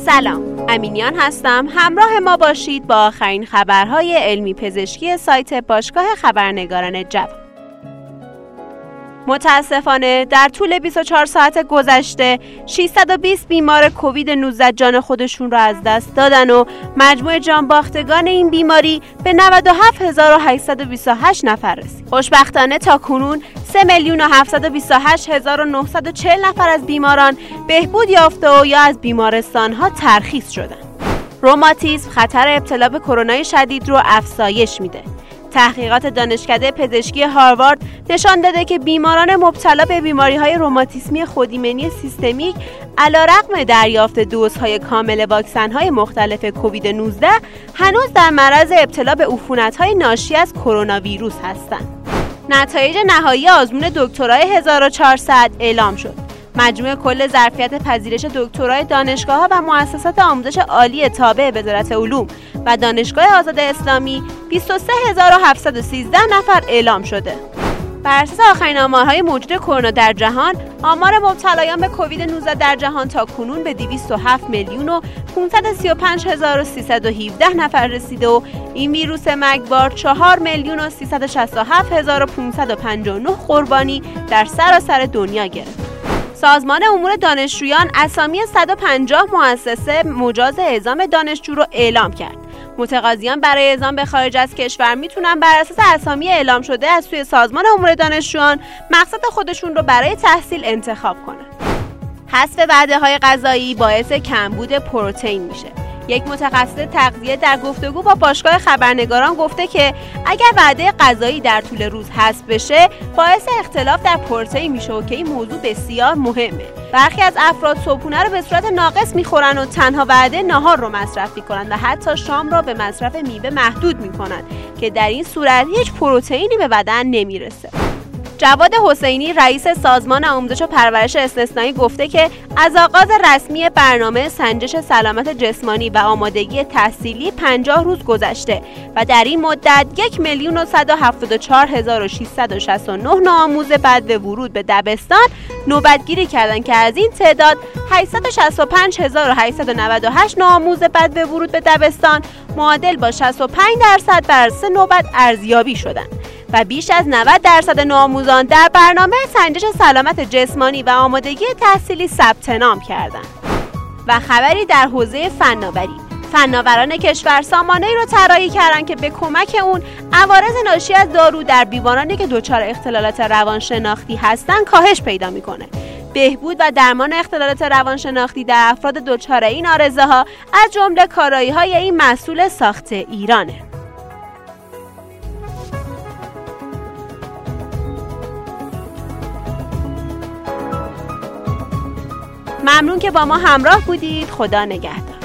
سلام، امینیان هستم. همراه ما باشید با آخرین خبرهای علمی پزشکی سایت باشگاه خبرنگاران جوان. متاسفانه در طول 24 ساعت گذشته 620 بیمار کووید 19 جان خودشون را از دست دادن و مجموع جانباختگان این بیماری به 97828 نفر رسید. خوشبختانه تا کنون 3,728,940 نفر از بیماران بهبود یافته و یا از بیمارستان‌ها ترخیص شدند. روماتیسم خطر ابتلا به کرونا شدید رو افزایش میده. تحقیقات دانشکده پزشکی هاروارد نشان داده که بیماران مبتلا به بیماری‌های روماتیسمی خودایمنی سیستمیک علیرغم دریافت دوزهای کامل واکسن‌های مختلف کووید 19 هنوز در معرض ابتلا به عفونت‌های ناشی از کرونا ویروس هستند. نتایج نهایی آزمون دکترای 1400 اعلام شد. مجموع کل ظرفیت پذیرش دکترای دانشگاه‌ها و مؤسسات آموزش عالی تابع وزارت علوم و دانشگاه آزاد اسلامی 23713 نفر اعلام شده. بر اساس آخرین آمارهای موجود کرونا در جهان، آمار مبتلایان به کووید 19 در جهان تا کنون به 207,535,317 نفر رسیده و این ویروس مرگبار 4,367,559 قربانی در سراسر دنیا گرفت. سازمان امور دانشجویان اسامی 150 مؤسسه مجاز اعزام دانشجو رو اعلام کرد. متقاضیان برای اعزام به خارج از کشور میتونن بر اساس اسامی اعلام شده از سوی سازمان امور دانشجویان مقصد خودشون رو برای تحصیل انتخاب کنن. حذف وعده‌های غذایی باعث کمبود پروتئین میشه. یک متخصص تغذیه در گفتگو با باشگاه خبرنگاران گفته که اگر وعده غذایی در طول روز حذف بشه باعث اختلاف در پروتئین میشه و که این موضوع بسیار مهمه. برخی از افراد صبحونه رو به صورت ناقص میخورن و تنها وعده نهار رو مصرف میکنن و حتی شام رو به مصرف میوه محدود میکنن که در این صورت هیچ پروتئینی به بدن نمیرسه. جواد حسینی رئیس سازمان آموزش و پرورش استثنایی گفته که از آغاز رسمی برنامه سنجش سلامت جسمانی و آمادگی تحصیلی 50 روز گذشته و در این مدت 1,174,669 نوآموز بعد به ورود به دبستان نوبتگیری کردند که از این تعداد 865,898 نوآموز بعد به ورود به دبستان معادل با 65% بر 3 نوبت ارزیابی شدند و بیش از 90% نوآموزان در برنامه سنجش سلامت جسمانی و آمادگی تحصیلی ثبت نام کردند. و خبری در حوزه فناوری، فناوران کشور سامانه‌ای را طراحی کردند که به کمک اون عوارض ناشی از دارو در بیمارانی که دچار اختلالات روانشناختی هستند کاهش پیدا میکنه. بهبود و درمان اختلالات روانشناختی در افراد دچار این عارضه‌ها از جمله کارایی‌های این محصول ساخت ایرانه. ممنون که با ما همراه بودید. خدا نگهدار.